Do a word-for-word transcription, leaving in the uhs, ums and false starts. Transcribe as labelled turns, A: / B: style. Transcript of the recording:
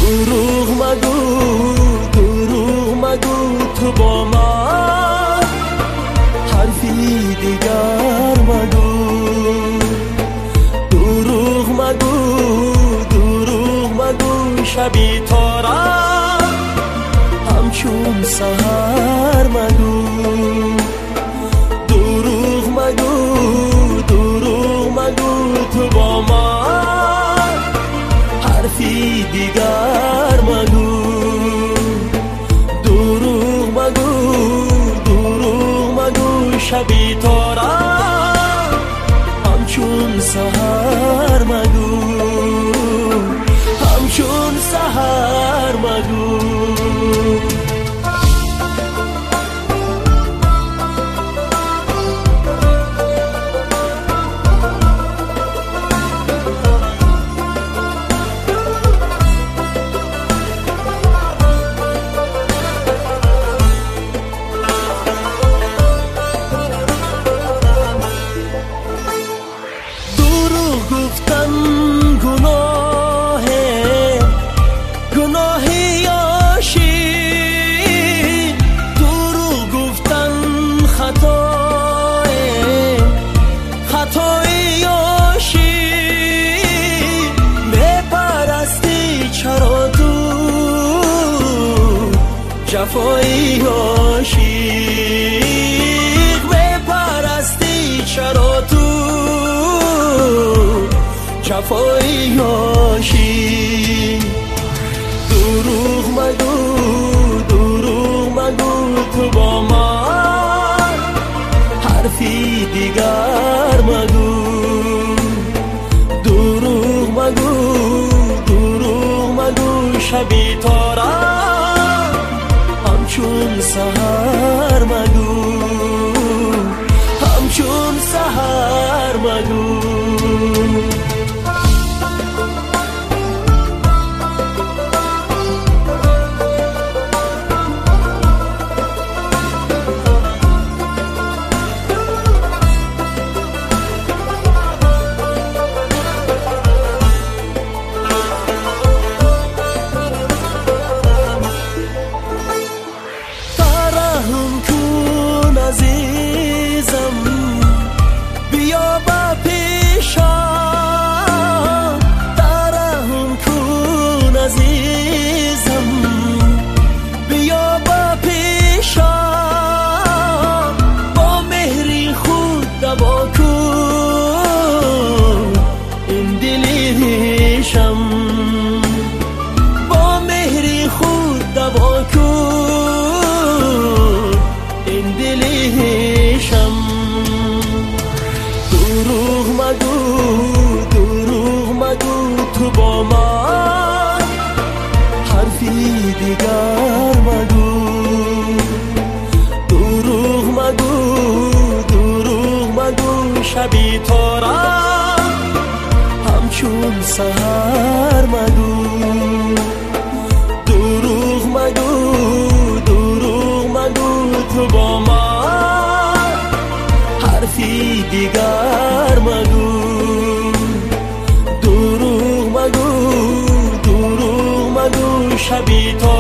A: دروغ مگو دروغ مگو تو با من حرفی دیگر مگو. دروغ مگو دروغ مگو شبی تارم همچون سحر مگو. دروغ مگو دروغ مگو تو با من حرفی دیگر مگو. دروغ مگو دروغ مگو شبی تارم همچون سحر مگو همچون سحر مگو. گفتن گناه گناه عاشق، دروغ گفتن خطای خطای عاشق. بپرستی چرا تو جفای عاشق، بپرستی چرا تو جفای عاشق. دروغ مگو دروغ مگو تو با من حرفی دیگر مگو. دروغ مگو دروغ مگو شبی تارم همچون سحر مگو همچون سحر مگو. بیا با پیشم ترحم کن عزیزم، بیا با پیشم با مهری خود دوا کن این دلیشم. با مهری خود دوا کن این دلیشم. دروغ مگو دروغ مگو تو با من حرفی دیگر مگو. دروغ مگو دروغ مگو شبی تارم همچون سحر مگو. دروغ مگو دروغ مگو تو با من حرفی دیگر مگو. دروغ مگو دروغ مگو شبی تا